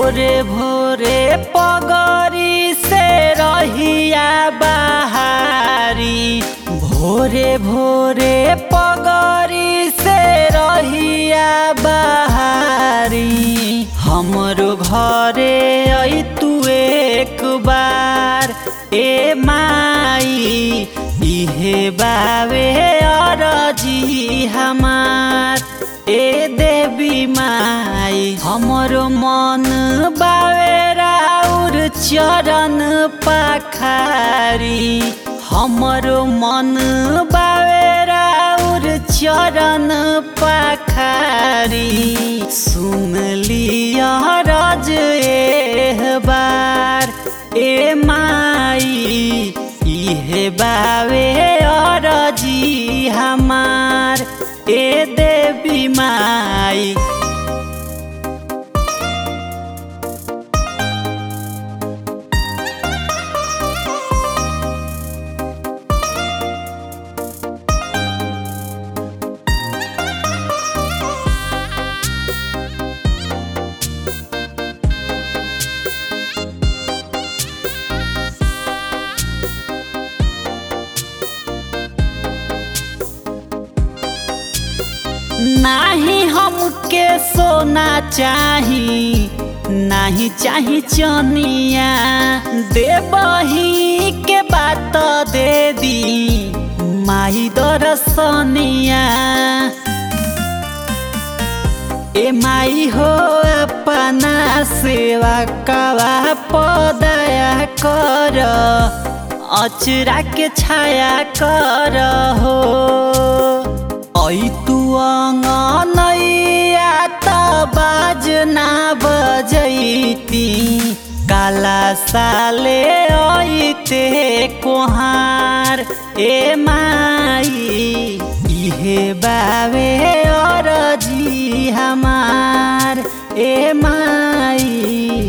भोरे भोरे पगरी से रहिया बहारी, भोरे भोरे पगरी से रहिया बहारी। हमरो घरे आई तू एक बार ए माई, इहे बावे अरजी हमार ए देवी माई। हमरो मन बावे राउर चरण पखारी, हमरो मन बावे राउर चरण पखारी। सुन लिया रज एह बार ए माई, इहे बावे अरजी हमार ए देवी माई। नाही हमके सोना चाही, नाही चाही चनिया, देबही के बात दे दी माई दरसनिया। ए माई हो अपना सेवा कवा पदया कर, अचरा के छाया कर हो। ऐ तू अंगनैया त बाजना बजैती, काला साले ऐते कोहार ए माई, इहे बावे अरजी हमार ए माई।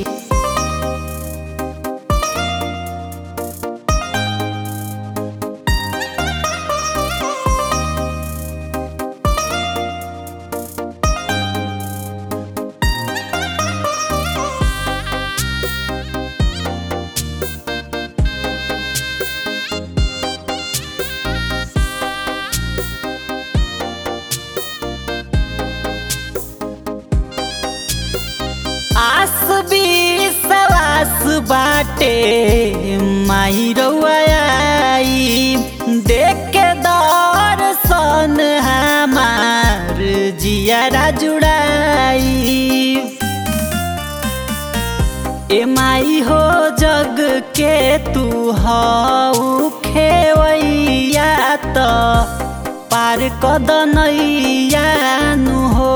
आस विश्वास बाटे माई रउआ आई, देख के दर्शन हमार जियारा जुड़ाई। ए माई हो जग के तू हऊ खेवैया, त पार कदनैया नु हो।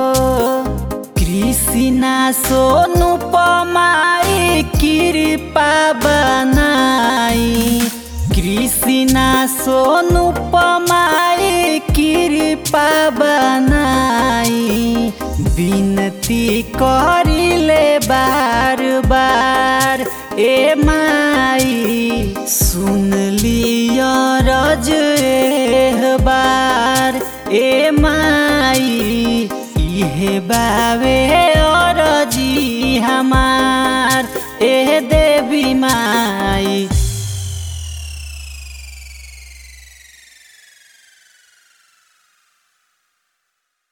कृष्णा सोनु पमाई कृपा बनाई, कृष्णा सोनु पमाई कृपा बनाई। विनती करिले बार बार ए माई, सुन लिया रज एह बार ए माई, इहे बावे अरजी हमार ए देवी माई।